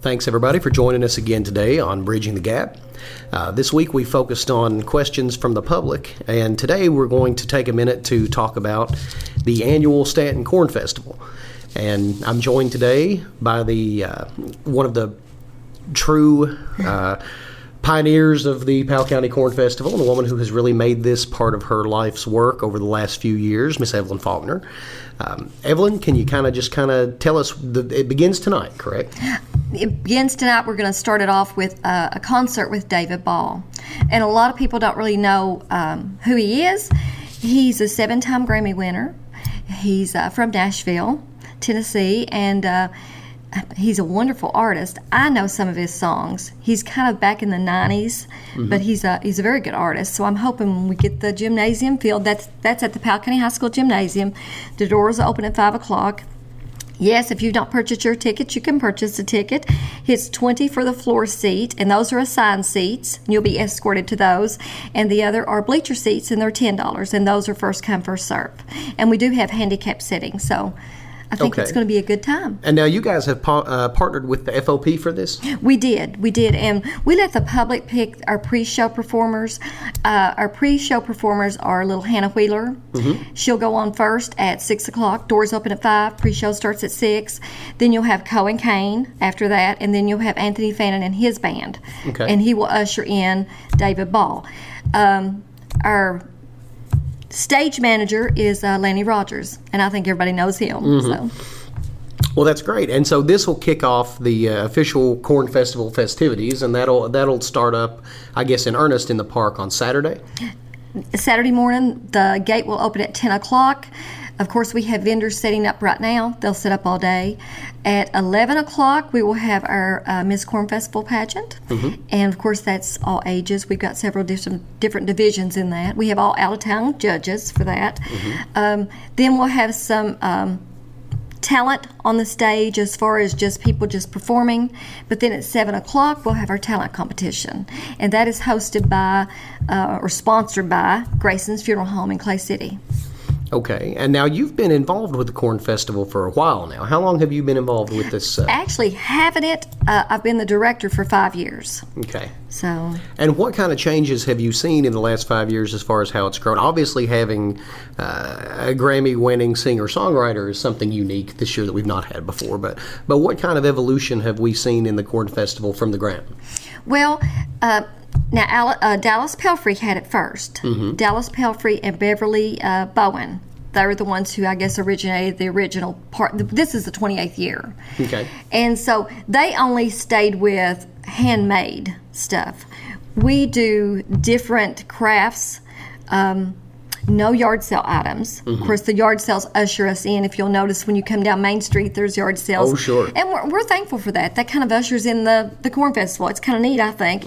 Thanks, everybody, for joining us again today on Bridging the Gap. This week we focused on questions from the public, and today we're going to take a minute to talk about the annual Stanton Corn Festival. And I'm joined today by one of the true pioneers of the Powell County Corn Festival, and a woman who has really made this part of her life's work over the last few years, Miss Evelyn Faulkner. Evelyn, can you kind of tell us, it begins tonight, correct? It begins tonight. We're going to start it off with a concert with David Ball. And a lot of people don't really know who he is. He's a 7-time Grammy winner. He's from Nashville, Tennessee, and he's a wonderful artist. I know some of his songs. He's kind of back in the 90s, but he's a very good artist. So I'm hoping when we get the gymnasium filled, that's at the Powell County High School Gymnasium. The doors open at 5 o'clock. Yes, if you don't purchase your ticket, you can purchase a ticket. It's $20 for the floor seat, and those are assigned seats. You'll be escorted to those. And the other are bleacher seats, and they're $10, and those are first come, first serve. And we do have handicap seating, so I think it's going to be a good time. And now you guys have partnered with the FOP for this? We did, and we let the public pick our pre-show performers. Our pre-show performers are little Hannah Wheeler. She'll go on first at 6 o'clock. Doors open at 5. Pre-show starts at 6. Then you'll have Cohen Kane after that, and then you'll have Anthony Fannin and his band. Okay. And he will usher in David Ball. Our stage manager is Lanny Rogers, and I think everybody knows him. So. Well, that's great. And so this will kick off the official Corn Festival festivities, and that'll start up, I guess, in earnest in the park on Saturday. Saturday morning, the gate will open at 10 o'clock. Of course, we have vendors setting up right now. They'll set up all day. At 11 o'clock, we will have our Miss Corn Festival pageant. And, of course, that's all ages. We've got several different divisions in that. We have all out-of-town judges for that. Then we'll have some talent on the stage as far as just people just performing. But then at 7 o'clock, we'll have our talent competition. And that is hosted by or sponsored by Grayson's Funeral Home in Clay City. Okay, and now you've been involved with the Corn Festival for a while now. How long have you been involved with this? Actually, having it, I've been the director for 5 years. Okay. So. And what kind of changes have you seen in the last 5 years as far as how it's grown? Obviously, having a Grammy-winning singer-songwriter is something unique this year that we've not had before. But what kind of evolution have we seen in the Corn Festival from the ground? Well, now, Dallas Pelfrey had it first. Dallas Pelfrey and Beverly Bowen. They were the ones who, I guess, originated the original part. This is the 28th year. Okay. And so they only stayed with handmade stuff. We do different crafts, no yard sale items. Of course, the yard sales usher us in. If you'll notice, when you come down Main Street, there's yard sales. Oh, sure. And we're thankful for that. That kind of ushers in the Corn Festival. It's kind of neat, I think.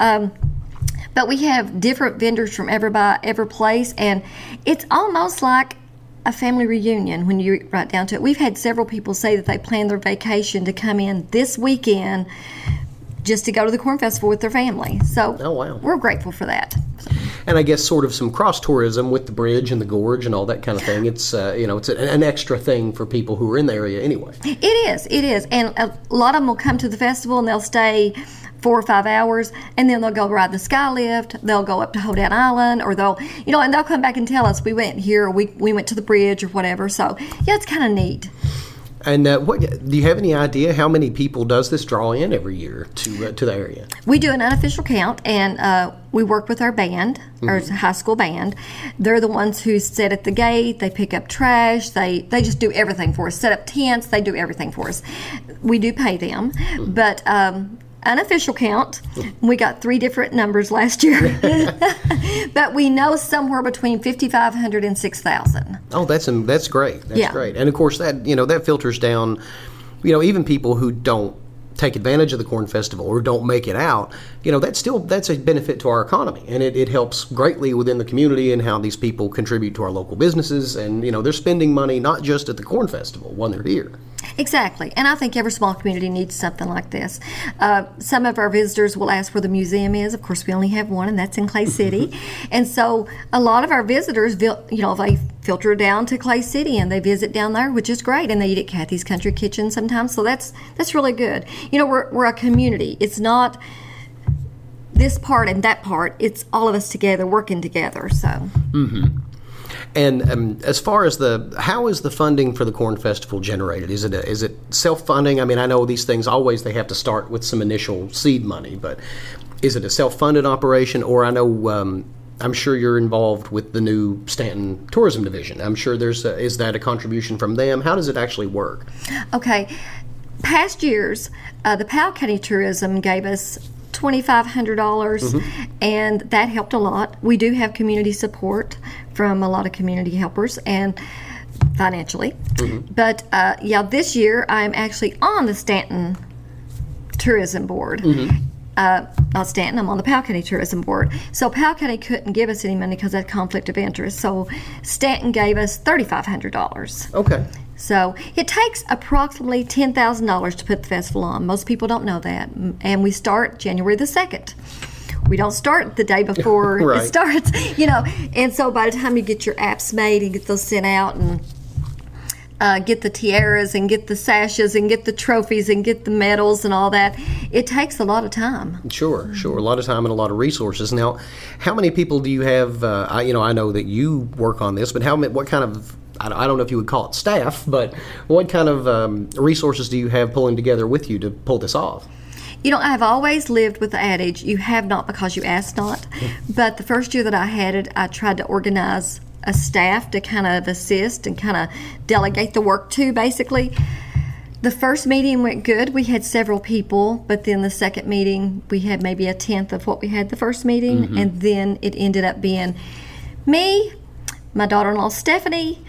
But we have different vendors from every place, and it's almost like a family reunion when you right down to it. We've had several people say that they planned their vacation to come in this weekend just to go to the Corn Festival with their family. So we're grateful for that. And I guess sort of some cross-tourism with the bridge and the gorge and all that kind of thing. It's, it's an extra thing for people who are in the area anyway. It is. And a lot of them will come to the festival and they'll stay 4 or 5 hours, and then they'll go ride the sky lift. They'll go up to Hoedown Island, or and they'll come back and tell us we went here, or we went to the bridge or whatever. So, yeah, it's kind of neat. And do you have any idea how many people does this draw in every year to the area? We do an unofficial count, and we work with our band, our high school band. They're the ones who sit at the gate. They pick up trash. They just do everything for us. Set up tents. They do everything for us. We do pay them, but unofficial count, we got 3 different numbers last year, but we know somewhere between 5,500 and 6,000. Oh, that's great. That's great. And of course that filters down, even people who don't take advantage of the Corn Festival or don't make it out, that's a benefit to our economy, and it helps greatly within the community and how these people contribute to our local businesses, and they're spending money not just at the Corn Festival when they're here. Exactly, and I think every small community needs something like this. Some of our visitors will ask where the museum is. Of course, we only have one, and that's in Clay City. And so a lot of our visitors, filter down to Clay City and they visit down there, which is great, and they eat at Kathy's Country Kitchen sometimes. So that's really good. We're a community. It's not this part and that part. It's all of us together working together. So. Mm-hmm. And as far as how is the funding for the Corn Festival generated? Is it self-funding? I mean, I know these things always they have to start with some initial seed money, but is it a self-funded operation? Or I know I'm sure you're involved with the new Stanton Tourism Division. I'm sure is that a contribution from them? How does it actually work? Okay, past years, the Powell County Tourism gave us $2,500, and that helped a lot. We do have community support from a lot of community helpers and financially. But this year I'm actually on the Stanton Tourism Board. Not Stanton, I'm on the Powell County Tourism Board. So Powell County couldn't give us any money because of conflict of interest. So Stanton gave us $3,500. Okay. So it takes approximately $10,000 to put the festival on. Most people don't know that. And we start January the 2nd. We don't start the day before right. It starts, And so by the time you get your apps made and get those sent out and get the tiaras and get the sashes and get the trophies and get the medals and all that, it takes a lot of time. Sure. A lot of time and a lot of resources. Now, how many people do you have? I know that you work on this, but what kind of, I don't know if you would call it staff, but what kind of resources do you have pulling together with you to pull this off? I've always lived with the adage, you have not because you ask not. But the first year that I had it, I tried to organize a staff to kind of assist and kind of delegate the work to, basically. The first meeting went good. We had several people, but then the second meeting, we had maybe a tenth of what we had the first meeting. And then it ended up being me, my daughter-in-law Stephanie,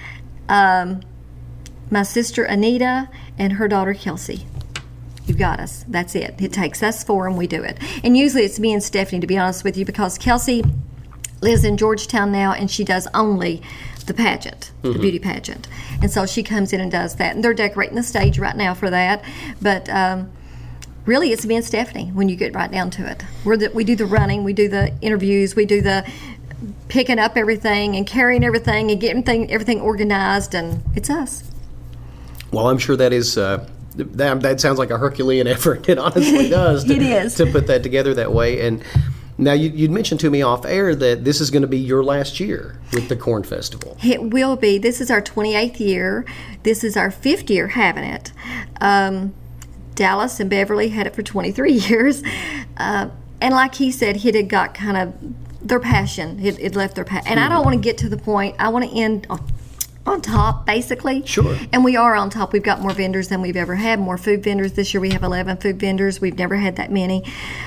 my sister Anita, and her daughter Kelsey. You've got us. That's it. It takes us four and we do it. And usually it's me and Stephanie, to be honest with you, because Kelsey lives in Georgetown now and she does only the pageant, the beauty pageant. And so she comes in and does that. And they're decorating the stage right now for that. But really it's me and Stephanie when you get right down to it. We do the running, we do the interviews, we do the picking up everything and carrying everything and getting everything organized, and it's us. Well, I'm sure that is... That sounds like a Herculean effort. It honestly does. It is. To put that together that way. And now you'd mentioned to me off air that this is going to be your last year with the Corn Festival. It will be. This is our 28th year. This is our 5th year having it. Dallas and Beverly had it for 23 years. And like he said, it had got kind of their passion. It left their passion. And I don't want to get to the point. I want to end on top, basically. Sure. And we are on top. We've got more vendors than we've ever had, more food vendors. This year we have 11 food vendors. We've never had that many.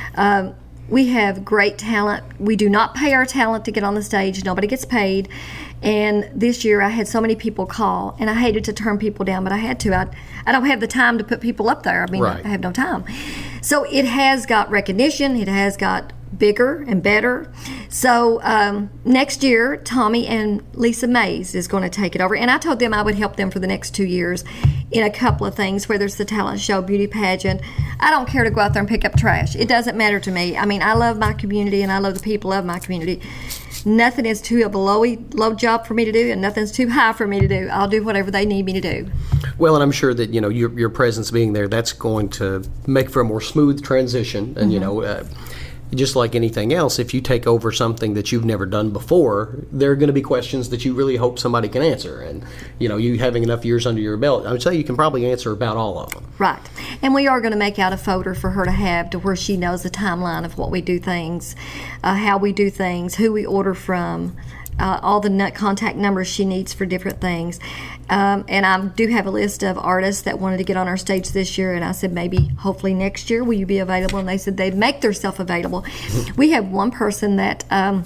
We have great talent. We do not pay our talent to get on the stage. Nobody gets paid. And this year I had so many people call, and I hated to turn people down, but I had to. I don't have the time to put people up there. I mean, right. I have no time. So it has got recognition. It has got bigger and better. So next year, Tommy and Lisa Mays is going to take it over. And I told them I would help them for the next 2 years in a couple of things, whether it's the talent show, beauty pageant. I don't care to go out there and pick up trash. It doesn't matter to me. I mean, I love my community and I love the people of my community. Nothing is too low job for me to do, and nothing's too high for me to do. I'll do whatever they need me to do. Well, and I'm sure that your presence being there, that's going to make for a more smooth transition. And just like anything else, if you take over something that you've never done before, there are going to be questions that you really hope somebody can answer. And you having enough years under your belt, I would say you can probably answer about all of them. Right. And we are going to make out a folder for her to have to where she knows the timeline of what we do things, how we do things, who we order from, all the contact numbers she needs for different things. And I do have a list of artists that wanted to get on our stage this year, and I said, maybe, hopefully next year, will you be available? And they said they'd make themselves available. We have one person that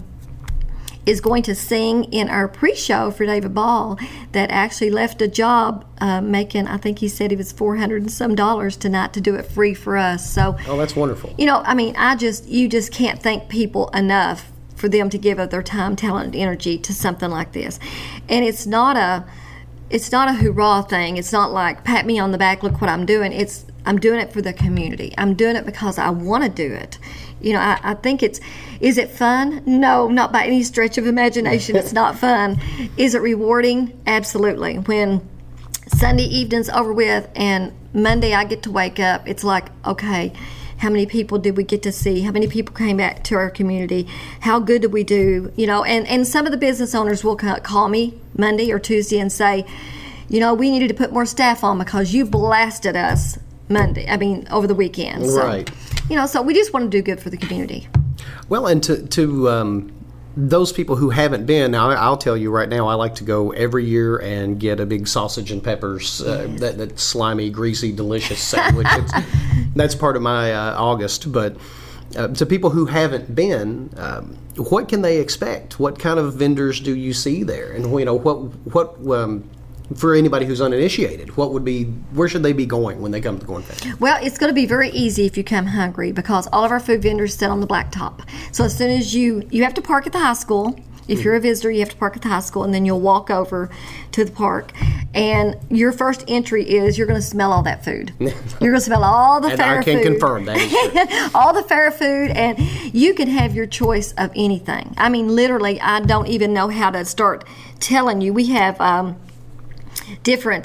is going to sing in our pre-show for David Ball that actually left a job making, I think he said he was $400 and some tonight to do it free for us. So, oh, that's wonderful. I mean, you just can't thank people enough for them to give up their time, talent, and energy to something like this. And it's not a hoorah thing. It's not like, pat me on the back, look what I'm doing. It's I'm doing it for the community. I'm doing it because I want to do it. You know, I think is it fun? No, not by any stretch of imagination. It's not fun. Is it rewarding? Absolutely. When Sunday evening's over with and Monday I get to wake up, it's like, okay, how many people did we get to see? How many people came back to our community? How good did we do? You know, and some of the business owners will call me Monday or Tuesday and say, you know, we needed to put more staff on because you blasted us over the weekend. So, right. You know, so we just want to do good for the community. Well, and to those people who haven't been, now I'll tell you right now, I like to go every year and get a big sausage and peppers, that slimy, greasy, delicious sandwich. That's part of my August. But to people who haven't been, what can they expect? What kind of vendors do you see there? And, you know, what for anybody who's uninitiated, where should they be going when they come to the Corn Fest? Well, it's going to be very easy if you come hungry because all of our food vendors sit on the blacktop. So as soon as you have to park at the high school. If you're a visitor, you have to park at the high school, and then you'll walk over to the park. And your first entry is you're going to smell all that food. You're going to smell all the fair food. And I can confirm that is true. All the fair food, and you can have your choice of anything. I mean, literally, I don't even know how to start telling you. We have different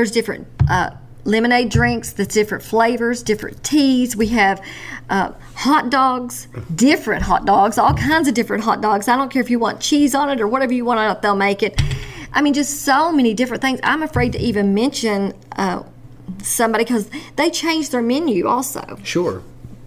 lemonade drinks, that's different flavors, different teas. We have hot dogs, different hot dogs, all kinds of different hot dogs. I don't care if you want cheese on it or whatever you want on it, they'll make it. I mean, just so many different things. I'm afraid to even mention somebody because they changed their menu also. Sure.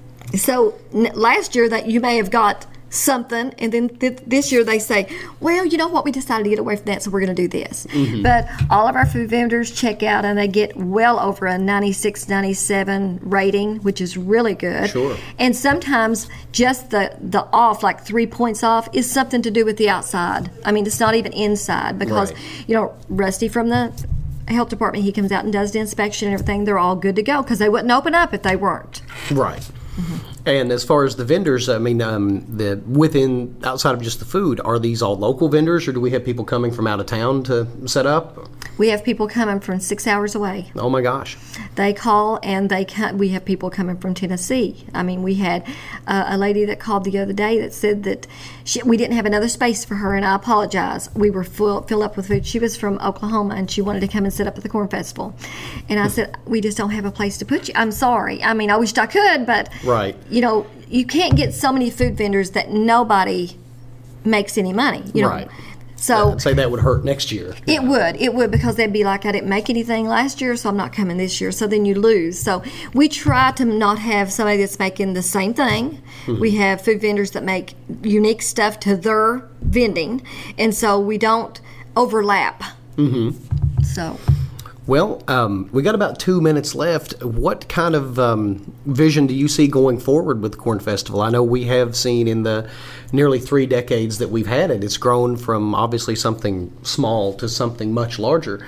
So last year that you may have got something, and then this year they say, well, you know what, we decided to get away from that, so we're going to do this. Mm-hmm. But all of our food vendors check out and they get well over a 96, 97 rating, which is really good. Sure. And sometimes just the off, like 3 points off, is something to do with the outside. I mean, it's not even inside because, right. You know, Rusty from the health department, he comes out and does the inspection and everything. They're all good to go because they wouldn't open up if they weren't. Right. Mm-hmm. And as far as the vendors, I mean, outside of just the food, are these all local vendors, or do we have people coming from out of town to set up? We have people coming from 6 hours away. Oh my gosh! They call and we have people coming from Tennessee. I mean, we had a lady that called the other day that said that we didn't have another space for her, and I apologize. We were filled up with food. She was from Oklahoma and she wanted to come and sit up at the Corn Festival, and I said, we just don't have a place to put you. I'm sorry. I mean, I wished I could, but right. You know, you can't get so many food vendors that nobody makes any money. You know? Right. So I'd say that would hurt next year. It would because they'd be like, I didn't make anything last year, so I'm not coming this year. So then you lose. So we try to not have somebody that's making the same thing. Mm-hmm. We have food vendors that make unique stuff to their vending, and so we don't overlap. Mm-hmm. So. Well, we got about 2 minutes left. What kind of vision do you see going forward with the Corn Festival? I know we have seen in the nearly 3 decades that we've had it, it's grown from obviously something small to something much larger.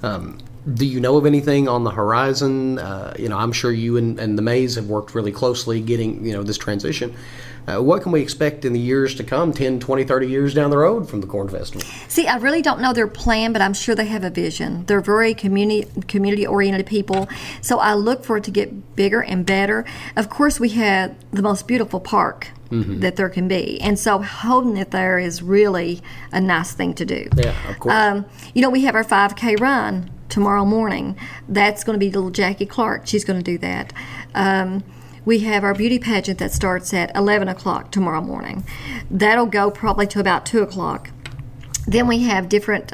Do you know of anything on the horizon? You know, I'm sure you and the Mays have worked really closely getting, you know, this transition. What can we expect in the years to come, 10, 20, 30 years down the road from the Corn Festival? See, I really don't know their plan, but I'm sure they have a vision. They're very community-oriented people, so I look for it to get bigger and better. Of course, we have the most beautiful park that there can be, and so holding it there is really a nice thing to do. Yeah, of course. You know, we have our 5K run tomorrow morning. That's going to be little Jackie Clark. She's going to do that. We have our beauty pageant that starts at 11 o'clock tomorrow morning. That'll go probably to about 2 o'clock. Then we have different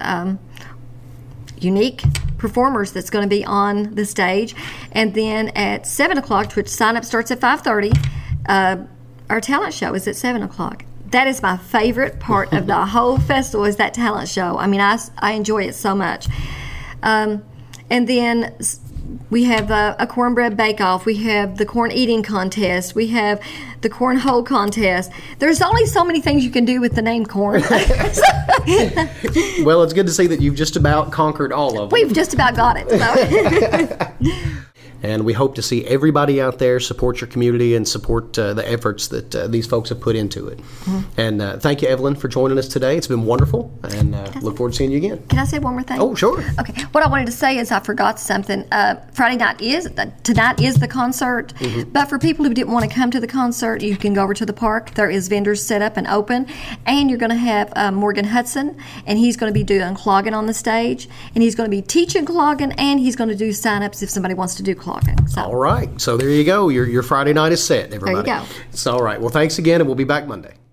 unique performers that's going to be on the stage. And then at 7 o'clock, which sign-up starts at 5:30, our talent show is at 7 o'clock. That is my favorite part of the whole festival is that talent show. I mean, I enjoy it so much. And then we have a cornbread bake-off. We have the corn eating contest. We have the cornhole contest. There's only so many things you can do with the name corn. Well, it's good to see that you've just about conquered all of them. We've just about got it. So. And we hope to see everybody out there support your community and support the efforts that these folks have put into it. And thank you, Evelyn, for joining us today. It's been wonderful, and look forward to seeing you again. Can I say one more thing? Oh, sure. Okay. What I wanted to say is I forgot something. Friday night tonight is the concert, but for people who didn't want to come to the concert, you can go over to the park. There is vendors set up and open, and you're going to have Morgan Hudson, and he's going to be doing clogging on the stage, and he's going to be teaching clogging, and he's going to do sign-ups if somebody wants to do clogging. So. All right. So there you go. Your Friday night is set, everybody. There you go. It's all right. Well, thanks again, and we'll be back Monday.